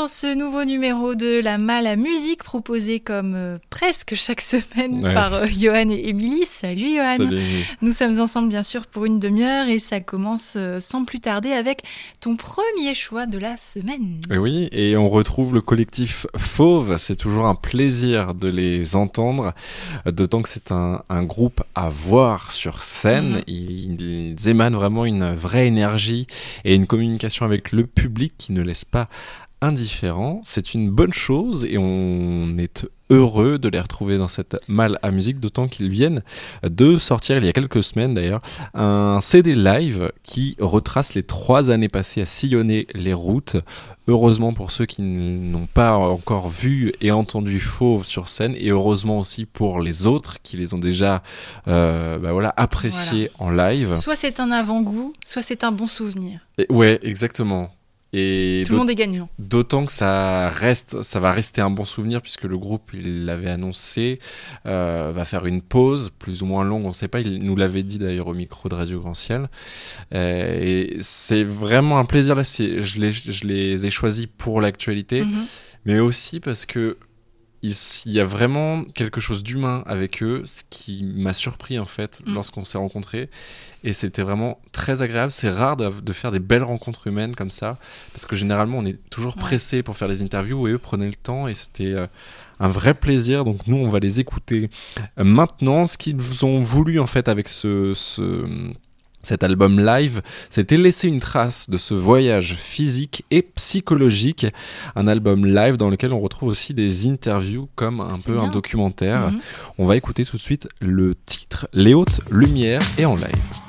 ce nouveau numéro de La Malle à Musique proposé comme presque chaque semaine par Johan et Émilie. Salut Johan. Salut. Nous sommes ensemble bien sûr pour une demi-heure et ça commence sans plus tarder avec ton premier choix de la semaine. Et oui, et on retrouve le collectif Fauve. C'est toujours un plaisir de les entendre, d'autant que c'est un groupe à voir sur scène. Ils émanent vraiment une vraie énergie et une communication avec le public qui ne laisse pas indifférent. C'est une bonne chose et on est heureux de les retrouver dans cette Malle à Musique, d'autant qu'ils viennent de sortir, il y a quelques semaines d'ailleurs, un CD live qui retrace les 3 années passées à sillonner les routes. Heureusement pour ceux qui n'ont pas encore vu et entendu Fauve sur scène, et heureusement aussi pour les autres qui les ont déjà appréciés en live. Soit c'est un avant-goût, soit c'est un bon souvenir. Ouais, exactement. Et tout le monde est gagnant. D'autant que ça va rester un bon souvenir puisque le groupe, il l'avait annoncé, va faire une pause plus ou moins longue, on ne sait pas, il nous l'avait dit d'ailleurs au micro de Radio Grand Ciel. Et c'est vraiment un plaisir, là, je les ai choisis pour l'actualité, mais aussi parce que il y a vraiment quelque chose d'humain avec eux, ce qui m'a surpris en fait lorsqu'on s'est rencontrés, et c'était vraiment très agréable. C'est rare de faire des belles rencontres humaines comme ça, parce que généralement on est toujours pressé pour faire les interviews et eux prenaient le temps, et c'était un vrai plaisir. Donc nous on va les écouter maintenant. Ce qu'ils ont voulu en fait avec cet album live, c'était laisser une trace de ce voyage physique et psychologique. Un album live dans lequel on retrouve aussi des interviews comme un documentaire. On va écouter tout de suite le titre Les Hautes Lumières et en live.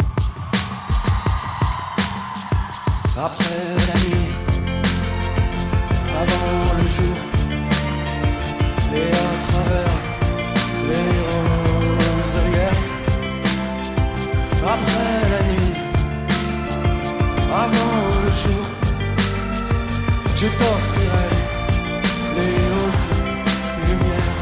Après la nuit, avant le jour, et à travers les roserières. Après la nuit, avant le jour, je t'offrirai les hautes lumières.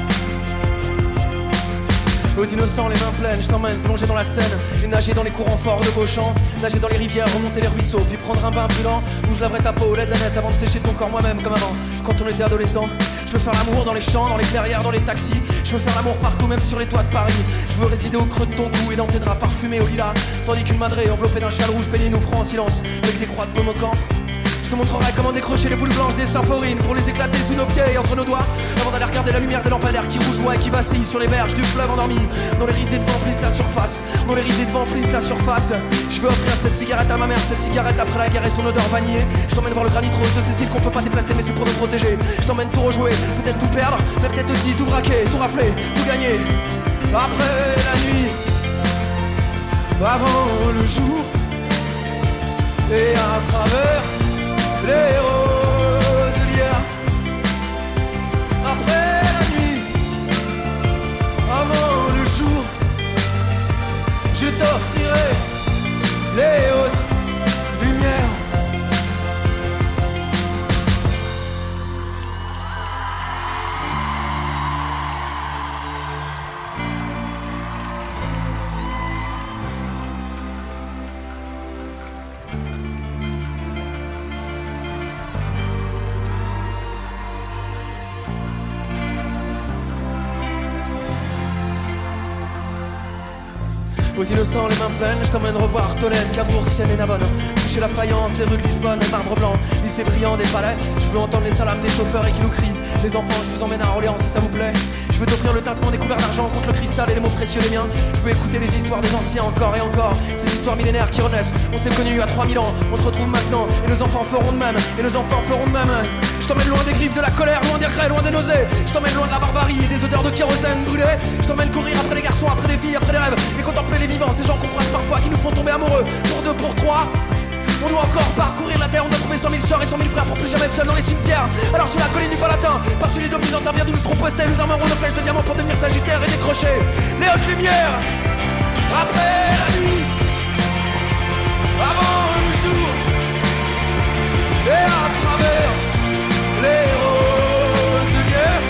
Aux innocents, les mains pleines, je t'emmène plonger dans la Seine et nager dans les courants forts de Beauchamp, nager dans les rivières, remonter les ruisseaux, puis prendre un bain brûlant où je laverai ta peau au lait d'ânesse avant de sécher ton corps moi-même comme avant, quand on était adolescent. Je veux faire l'amour dans les champs, dans les clairières, dans les taxis. Je veux faire l'amour partout, même sur les toits de Paris. Je veux résider au creux de ton cou et dans tes draps parfumés au lilas, tandis qu'une madrée enveloppée d'un châle rouge peignait nous ferons en silence avec des croix de paume au camp. Je te montrerai comment décrocher les boules blanches des symphorines pour les éclater sous nos pieds et entre nos doigts, avant d'aller regarder la lumière des lampadaires qui rougeoient et qui vacillent sur les berges du fleuve endormi, dont les risées de vent plissent la surface, dont les risées de vent plissent la surface. Je veux offrir cette cigarette à ma mère, cette cigarette après la guerre et son odeur vanillée. Je t'emmène voir le granit rose de Cécile qu'on peut pas déplacer mais c'est pour nous protéger. Je t'emmène tout rejouer, peut-être tout perdre, mais peut-être aussi tout braquer, tout rafler, tout gagner. Après la nuit, avant le jour, et à travers les roselières. Après la nuit, avant le jour, je t'offrirai les hautes lumières. Aux innocents, les mains pleines, je t'emmène revoir Tolède, Cavour, Sienne et Navone. Toucher la faïence des rues de Lisbonne, les marbres blancs, lycée brillant des palais. Je veux entendre les salams des chauffeurs et qui nous crient. Les enfants, je vous emmène à Orléans si ça vous plaît. Je veux t'offrir le tintement des couverts d'argent contre le cristal et les mots précieux des miens. Je veux écouter les histoires des anciens encore et encore, ces histoires millénaires qui renaissent. On s'est connus il y a 3000 ans, on se retrouve maintenant, et nos enfants feront de même, et nos enfants feront de même. Je t'emmène loin des griffes de la colère, loin des regrets, loin des nausées. Je t'emmène loin de la barbarie et des odeurs de kérosène brûlé. Je t'emmène courir après les garçons, après les filles, après les rêves, et contempler les vivants, ces gens qu'on croise parfois qui nous font tomber amoureux. Pour deux, pour trois, on doit encore parcourir la terre, on doit trouver 100 000 sœurs et 100 000 frères pour plus jamais être seul dans les cimetières. Alors sur la colline du Palatin, par-dessus les deux byzantins bien d'où nous serons postés, nous armerons nos flèches de diamants pour devenir sagittaires et décrocher les hautes lumières. Après la nuit, avant le jour, et à travers les roselières.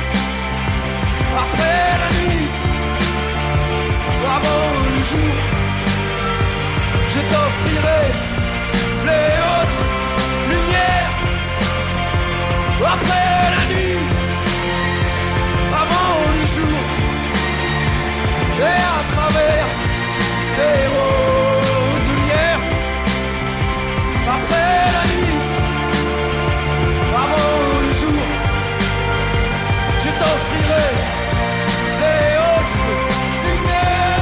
Après la nuit, avant le jour, je t'offrirai les hautes lumières. après la nuit, avant le jour, et à travers les roselières. Après la nuit, avant le jour, je t'offrirai les hautes lumières.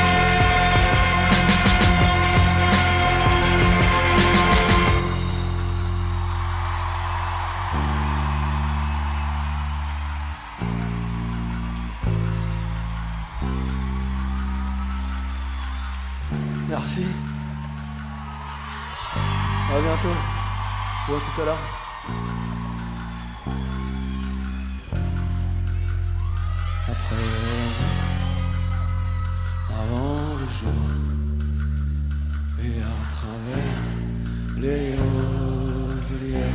Merci. À bientôt. Ou à tout à l'heure. Après la nuit, avant le jour, et à travers les roselières.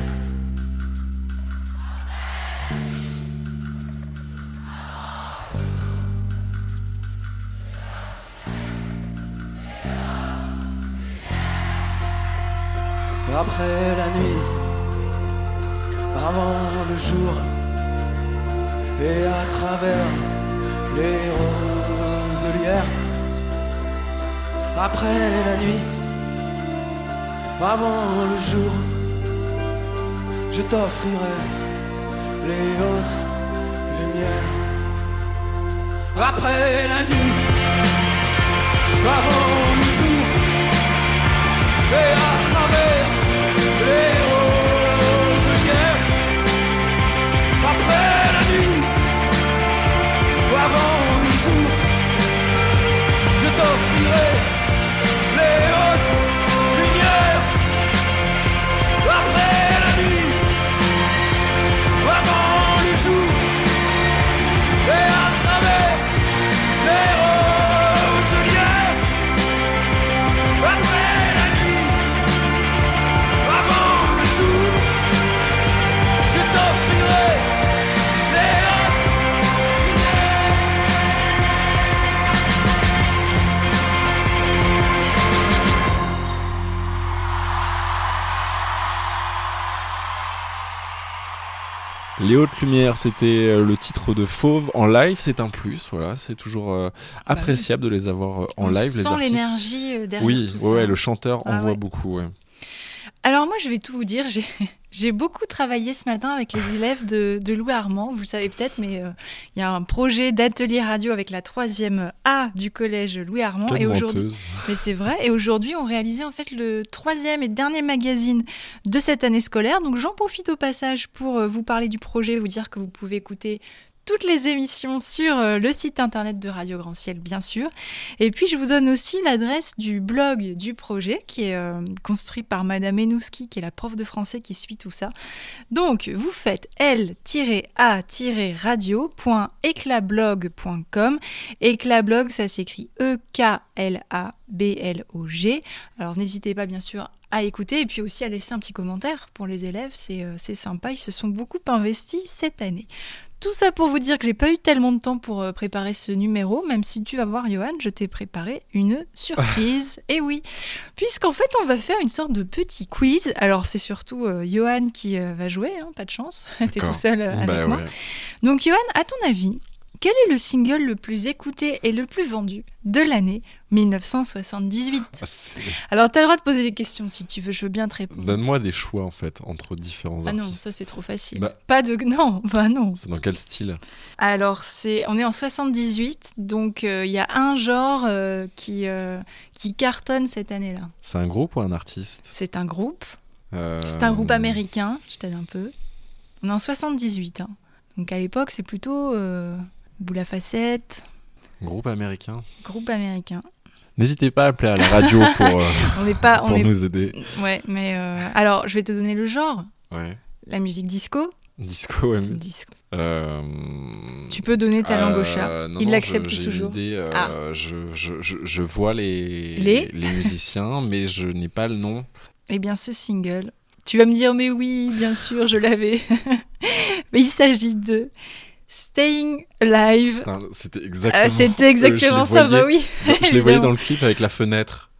Après la nuit, avant le jour, et à travers les roselières. Après la nuit, avant le jour, je t'offrirai les hautes lumières. Après la nuit, avant le jour, et à travers les roselières. Après la nuit, avant le jour, je t'offrirai les hautes lumières. Après la nuit, avant le jour, et à travers les roselières. Après la nuit, avant le jour, je t'offrirai les hautes lumières. Les hautes lumières, c'était le titre de Fauve en live, c'est un plus, voilà, c'est toujours appréciable de les avoir en live, les artistes. On sent l'énergie derrière tout ça. Oui, le chanteur envoie ouais. beaucoup, ouais. Alors moi, je vais tout vous dire, j'ai beaucoup travaillé ce matin avec les élèves de Louis Armand, vous le savez peut-être, mais il y a un projet d'atelier radio avec la 3e A du collège Louis Armand. Quelle et aujourd'hui, menteuse. mais c'est vrai, et aujourd'hui, on réalisait en fait le 3e et dernier magazine de cette année scolaire. Donc j'en profite au passage pour vous parler du projet, vous dire que vous pouvez écouter toutes les émissions sur le site internet de Radio Grand Ciel, bien sûr. Et puis, je vous donne aussi l'adresse du blog du projet qui est construit par Madame Enouski, qui est la prof de français qui suit tout ça. Donc, vous faites l-a-radio.eclablog.com. Eclablog, ça s'écrit E-K-L-A-B-L-O-G. Alors, n'hésitez pas, bien sûr, à écouter et puis aussi à laisser un petit commentaire pour les élèves. C'est sympa, ils se sont beaucoup investis cette année. Tout ça pour vous dire que j'ai pas eu tellement de temps pour préparer ce numéro, même si tu vas voir, Johan, je t'ai préparé une surprise. Et oui, puisqu'en fait, on va faire une sorte de petit quiz. Alors, c'est surtout Johan qui va jouer, hein, pas de chance. T'es tout seul avec moi. Ouais. Donc, Johan, à ton avis, quel est le single le plus écouté et le plus vendu de l'année 1978 ? Alors, tu as le droit de poser des questions si tu veux, je veux bien te répondre. Donne-moi des choix, en fait, entre différents artistes. Ah non, ça c'est trop facile. Pas de... Non, bah non. C'est dans quel style ? Alors, on est en 78, donc il y a un genre qui cartonne cette année-là. C'est un groupe ou un artiste ? C'est un groupe. C'est un groupe américain, je t'aide un peu. On est en 78, hein. Donc à l'époque, c'est plutôt... Boule à facettes. Groupe américain. Groupe américain. N'hésitez pas à appeler à la radio pour nous aider. Ouais, mais alors je vais te donner le genre. Ouais. La musique disco. Disco, ouais. Disco. Tu peux donner ta langue au chat. Il l'accepte toujours. J'ai une idée, je vois les musiciens, mais je n'ai pas le nom. Eh bien, ce single. Tu vas me dire, mais oui, bien sûr, je l'avais. Mais il s'agit de Staying Alive. Putain, c'était exactement ça, bah oui. Je les voyais dans le clip avec la fenêtre.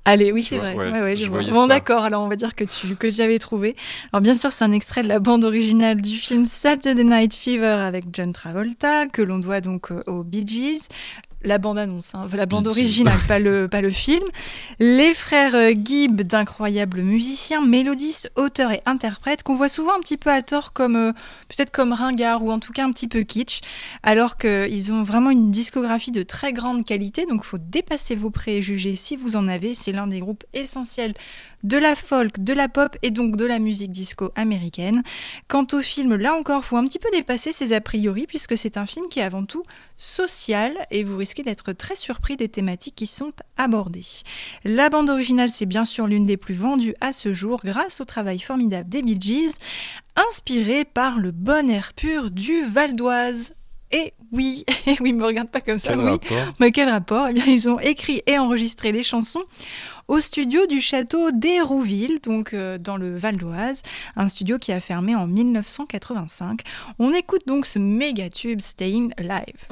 Allez, oui, Tu c'est vois, vrai. ouais, Ouais, je je vois. voyais Bon, ça. d'accord. Alors, on va dire que tu avais trouvé. Alors, bien sûr, c'est un extrait de la bande originale du film Saturday Night Fever avec John Travolta, que l'on doit donc aux Bee Gees. La bande-annonce, hein, la bande Bee Gees. originale, pas le film. Les frères Gibb, d'incroyables musiciens, mélodistes, auteurs et interprètes, qu'on voit souvent un petit peu à tort comme peut-être comme ringards ou en tout cas un petit peu kitsch, alors qu'ils ont vraiment une discographie de très grande qualité, donc il faut dépasser vos préjugés si vous en avez. C'est l'un des groupes essentiels de la folk, de la pop et donc de la musique disco américaine. Quant au film, là encore, il faut un petit peu dépasser ses a priori, puisque c'est un film qui est avant tout social et vous risquez d'être très surpris des thématiques qui sont abordées. La bande originale, c'est bien sûr l'une des plus vendues à ce jour grâce au travail formidable des Bee Gees, inspiré par le bon air pur du Val d'Oise. Et oui, me regarde pas comme ça, Quel oui. rapport? Mais quel rapport? Eh bien, ils ont écrit et enregistré les chansons au studio du château d'Hérouville, donc dans le Val d'Oise, un studio qui a fermé en 1985. On écoute donc ce méga tube Staying Alive.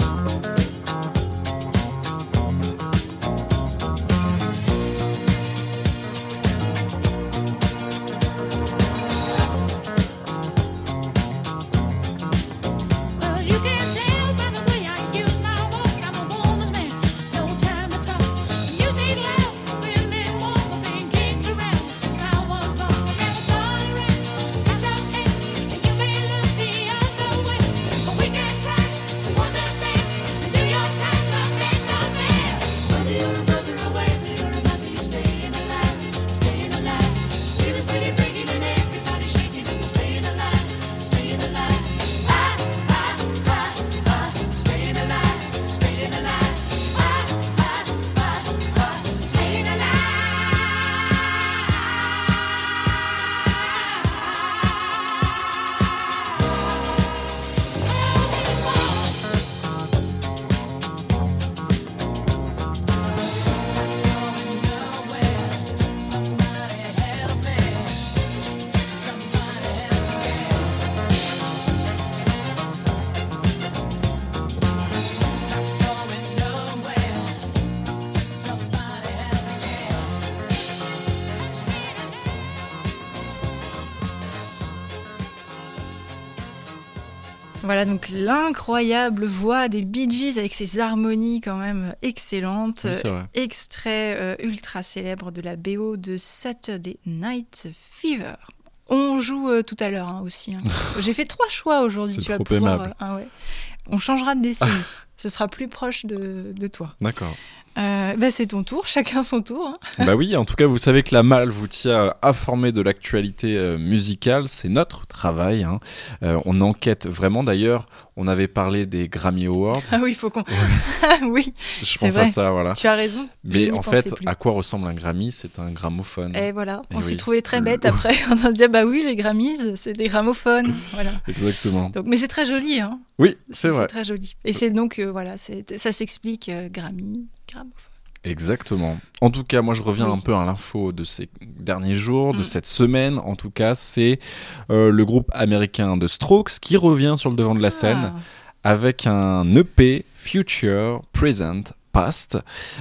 Voilà donc l'incroyable voix des Bee Gees avec ses harmonies quand même excellentes. Oui, c'est vrai. Extrait ultra célèbre de la BO de Saturday Night Fever. On joue tout à l'heure hein, aussi. Hein. J'ai fait 3 choix aujourd'hui. C'est tu vas trop pouvoir, aimable. Ouais. On changera de décennie. Ce sera plus proche de toi. D'accord. C'est ton tour, chacun son tour. Hein. Bah oui, en tout cas, vous savez que la Malle vous tient informé de l'actualité musicale. C'est notre travail. Hein. On enquête vraiment. D'ailleurs, on avait parlé des Grammy Awards. Ah oui, il faut qu'on... oui, Je c'est pense vrai. à ça, voilà. Tu as raison. Mais en fait, à quoi ressemble un Grammy? C'est un gramophone. Et voilà, on Et s'y oui. trouvait très bête après. On a dit, bah oui, les Grammys, c'est des gramophones. Voilà. Exactement. Donc, mais c'est très joli, hein. Oui, c'est vrai. C'est très joli. Et c'est donc, voilà, ça s'explique, Grammy, gramophone. Exactement. En tout cas, moi je reviens Oui. un peu à l'info de ces derniers jours, de cette semaine. En tout cas, c'est le groupe américain The Strokes qui revient sur le devant de la scène avec un EP Future, Present, Past.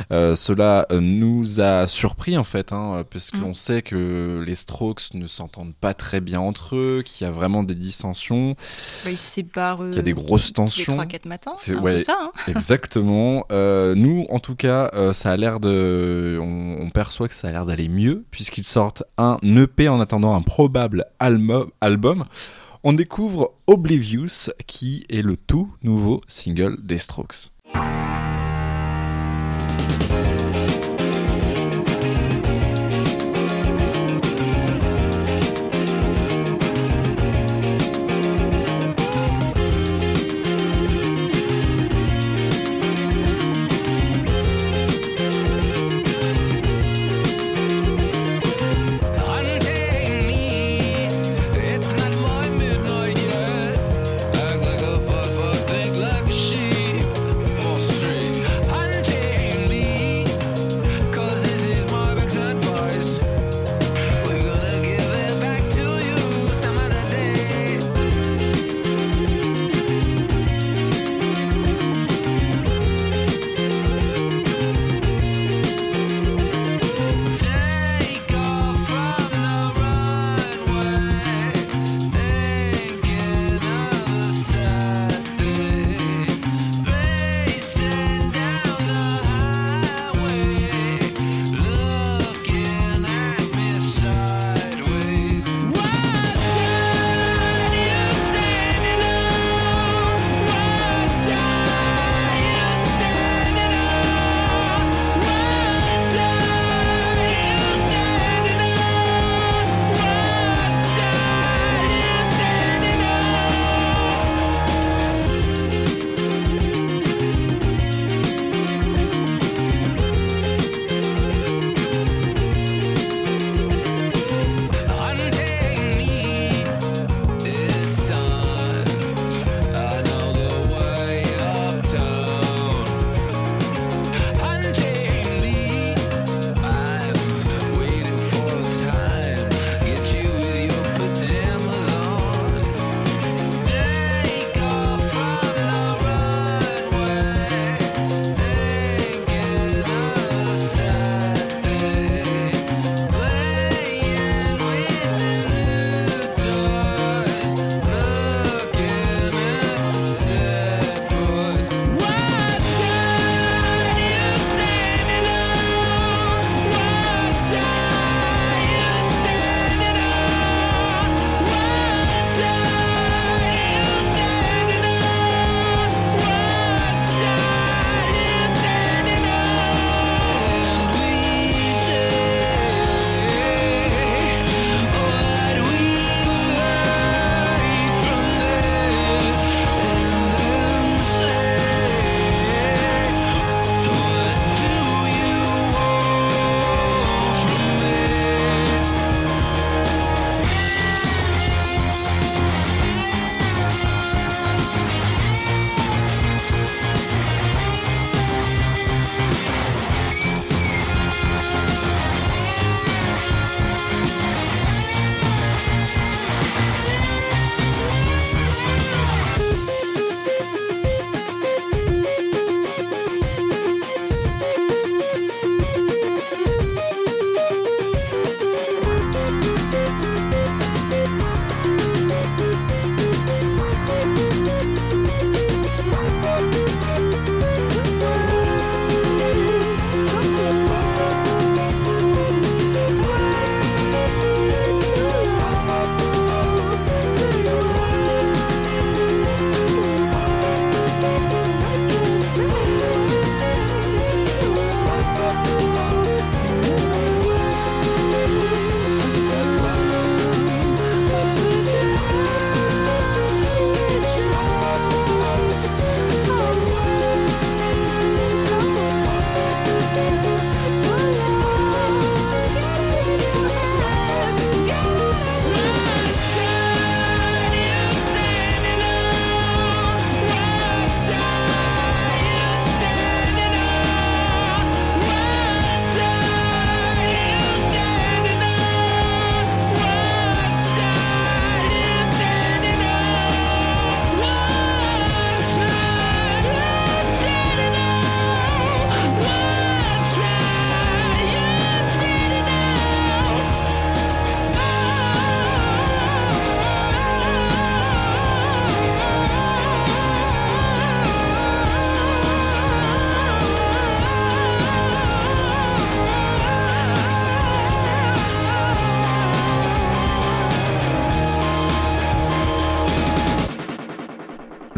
Cela nous a surpris en fait, hein, parce qu'on sait que les Strokes ne s'entendent pas très bien entre eux, qu'il y a vraiment des dissensions, Bah, ils se séparent. qu'il y a des grosses tensions. 3-4 matins, C'est- c'est un ouais. peu ça. Hein. Exactement. Nous, en tout cas, ça a l'air de. On perçoit que ça a l'air d'aller mieux, puisqu'ils sortent un EP en attendant un probable album. On découvre Oblivious, qui est le tout nouveau single des Strokes. Like a puff, think like a sheep.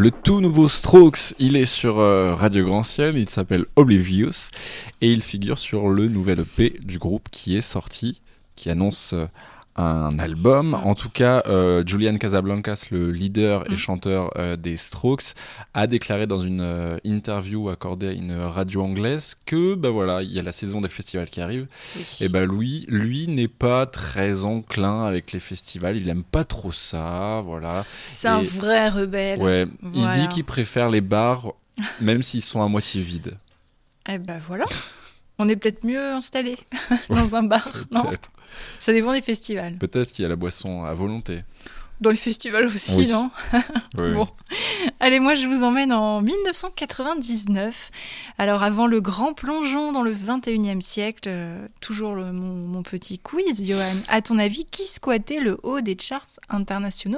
Le tout nouveau Strokes, il est sur Radio Grand Ciel, il s'appelle Oblivious et il figure sur le nouvel EP du groupe qui est sorti, qui annonce un album. En tout cas, Julian Casablancas, le leader et chanteur des Strokes, a déclaré dans une interview accordée à une radio anglaise que voilà, il y a la saison des festivals qui arrive. Oui. Et lui n'est pas très enclin avec les festivals, il aime pas trop ça, voilà. C'est un vrai rebelle. Ouais, voilà. Il dit qu'il préfère les bars même s'ils sont à moitié vides. Eh voilà. On est peut-être mieux installé dans un bar, non ? Ça dépend des festivals. Peut-être qu'il y a la boisson à volonté. Dans les festivals aussi, oui. Non ? Oui. Bon. Allez, moi je vous emmène en 1999. Alors avant le grand plongeon dans le 21e siècle, toujours mon petit quiz, Johan. À ton avis, qui squattait le haut des charts internationaux ?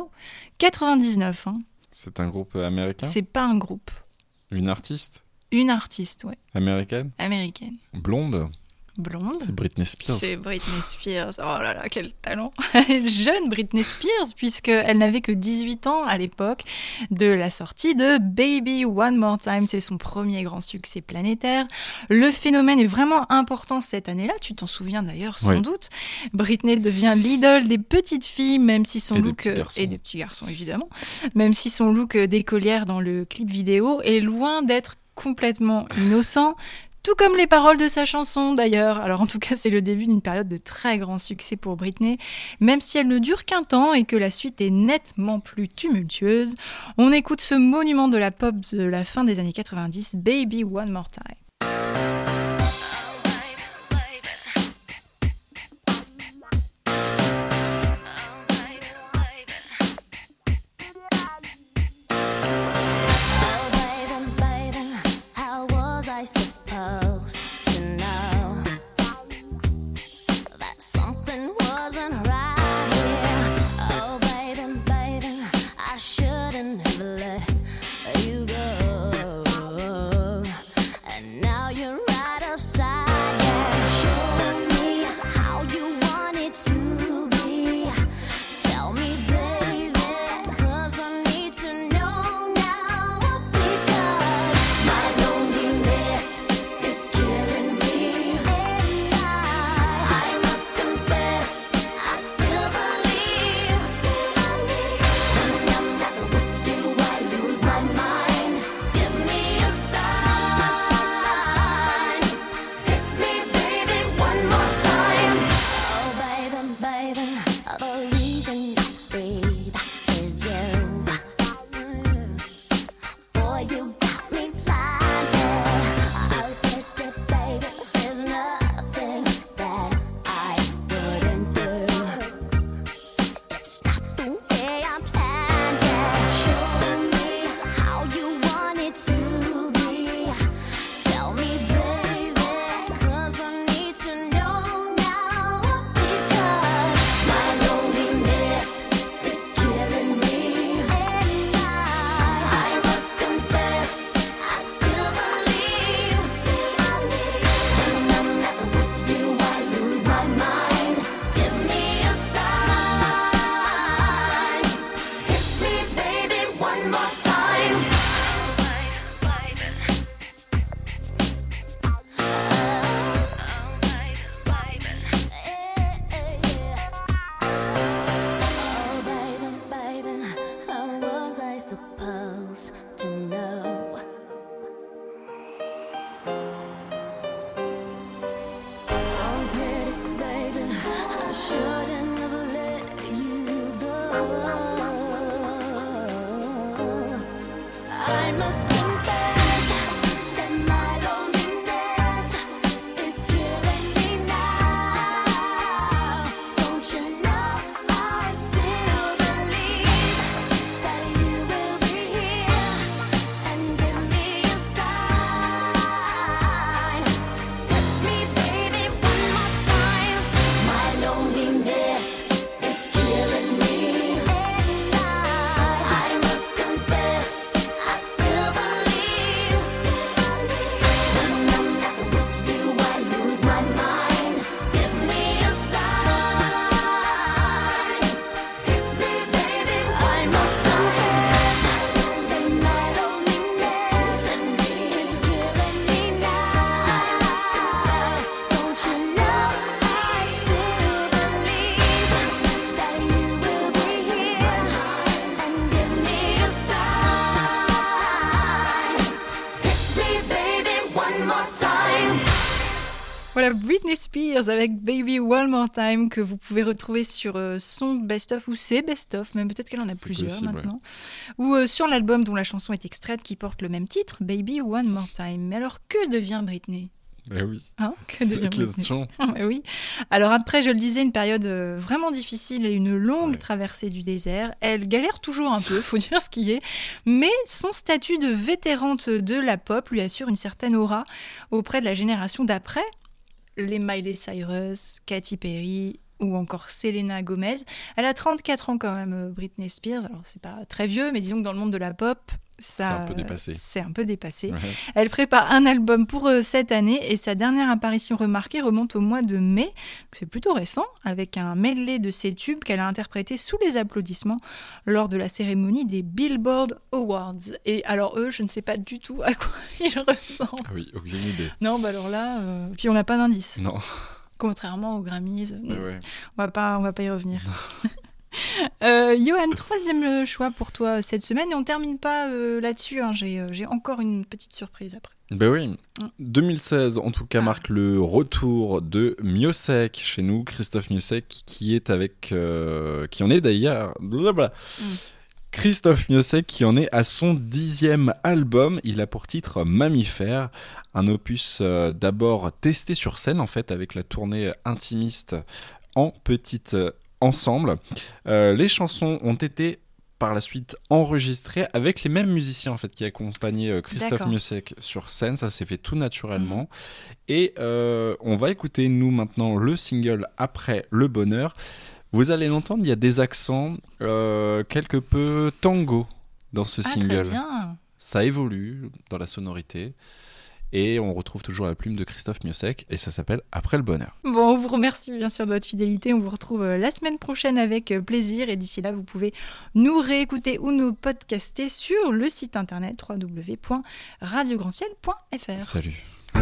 99, hein. C'est un groupe américain ? C'est pas un groupe. Une artiste ? Une artiste, ouais. Américaine ? Américaine. Blonde ? Blonde. C'est Britney Spears. C'est Britney Spears. Oh là là, quel talent. Jeune Britney Spears, puisqu'elle n'avait que 18 ans à l'époque de la sortie de Baby One More Time. C'est son premier grand succès planétaire. Le phénomène est vraiment important cette année-là. Tu t'en souviens d'ailleurs, sans doute. Britney devient l'idole des petites filles, même si son look... Et des petits garçons, évidemment. Même si son look d'écolière dans le clip vidéo est loin d'être complètement innocent. Tout comme les paroles de sa chanson d'ailleurs. Alors en tout cas, c'est le début d'une période de très grand succès pour Britney. Même si elle ne dure qu'un temps et que la suite est nettement plus tumultueuse, on écoute ce monument de la pop de la fin des années 90, Baby One More Time. Voilà, Britney Spears avec Baby One More Time, que vous pouvez retrouver sur son best-of ou ses best-of, même peut-être qu'elle en a plusieurs possible, maintenant, ou sur l'album dont la chanson est extraite qui porte le même titre, Baby One More Time. Mais alors, que devient Britney ? Ben oui, Que c'est la devient Britney ? question. Oui. Alors après, je le disais, une période vraiment difficile et une longue traversée du désert. Elle galère toujours un peu, faut dire ce qui est. Mais son statut de vétérante de la pop lui assure une certaine aura auprès de la génération d'après. Les Miley Cyrus, Katy Perry ou encore Selena Gomez. Elle a 34 ans quand même, Britney Spears. Alors c'est pas très vieux, mais disons que dans le monde de la pop, C'est un peu dépassé. C'est un peu dépassé. Ouais. Elle prépare un album pour cette année et sa dernière apparition remarquée remonte au mois de mai. C'est plutôt récent, avec un medley de ses tubes qu'elle a interprété sous les applaudissements lors de la cérémonie des Billboard Awards. Et alors eux, je ne sais pas du tout à quoi ils ressemblent. Ah oui, aucune idée. Non, bah alors là, puis on n'a pas d'indice. Non. Contrairement aux Grammys. Ouais. On va pas y revenir. Johan, troisième choix pour toi cette semaine et on termine pas là-dessus, hein. J'ai encore une petite surprise après. Ben oui, 2016 en tout cas marque le retour de Miossec chez nous, Christophe Miossec qui est avec, qui en est d'ailleurs, Christophe Miossec qui en est à son 10e album. Il a pour titre Mammifère, un opus d'abord testé sur scène en fait avec la tournée intimiste en petite ensemble. Les chansons ont été par la suite enregistrées avec les mêmes musiciens en fait qui accompagnaient Christophe Miossec sur scène. Ça s'est fait tout naturellement. Et on va écouter nous maintenant le single Après le bonheur. Vous allez l'entendre, il y a des accents quelque peu tango dans ce single. Très bien. Ça évolue dans la sonorité. Et on retrouve toujours la plume de Christophe Miossec et ça s'appelle Après le bonheur. Bon, on vous remercie bien sûr de votre fidélité. On vous retrouve la semaine prochaine avec plaisir. Et d'ici là, vous pouvez nous réécouter ou nous podcaster sur le site internet www.radiograndciel.fr. Salut.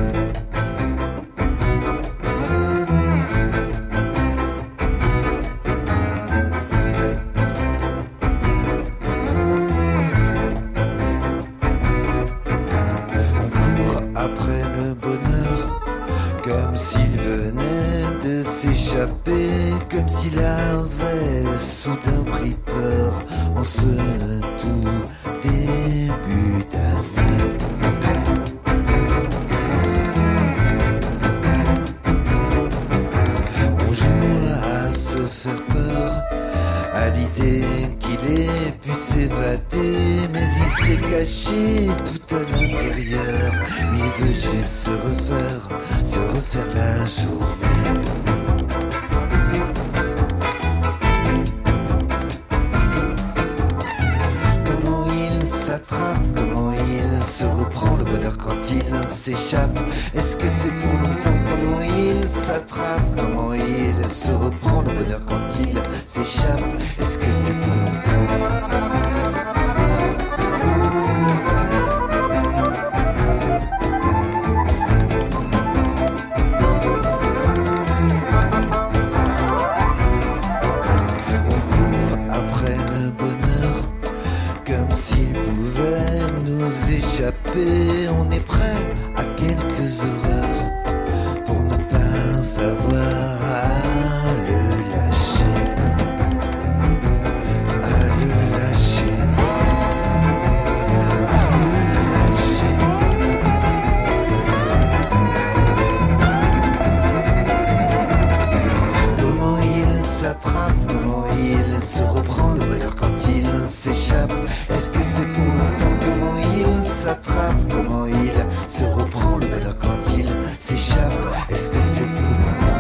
Après le bonheur, comme s'il venait de s'échapper, comme s'il avait soudain pris peur en ce tout début d'année. On joue à se faire peur, à l'idée qu'il ait pu s'évader, mais il s'est caché tout à l'intérieur. Il veut juste se refaire la journée. Comment il s'attrape, comment il se reprend le bonheur quand il s'échappe. Est-ce que c'est pour longtemps? Comment il s'attrape, comment il se reprend le bonheur quand il s'échappe. Est-ce que c'est pour longtemps? On est prêt à quelques horreurs pour ne pas avoir à le lâcher, à le lâcher, à le lâcher. Comment il s'attrape, comment il se reprend le bonheur quand il s'échappe. Est-ce que c'est pour longtemps? Comment il s'attrape, comment il se reprend le bonheur quand il s'échappe. Est-ce que c'est pour longtemps?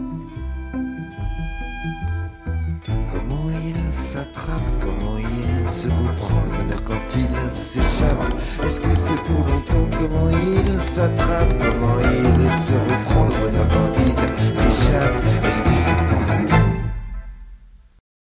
Comment il s'attrape, comment il se reprend le bonheur quand il s'échappe? Est-ce que c'est pour longtemps? Comment il s'attrape? Comment il se reprend le bonheur quand il s'échappe? Est-ce que c'est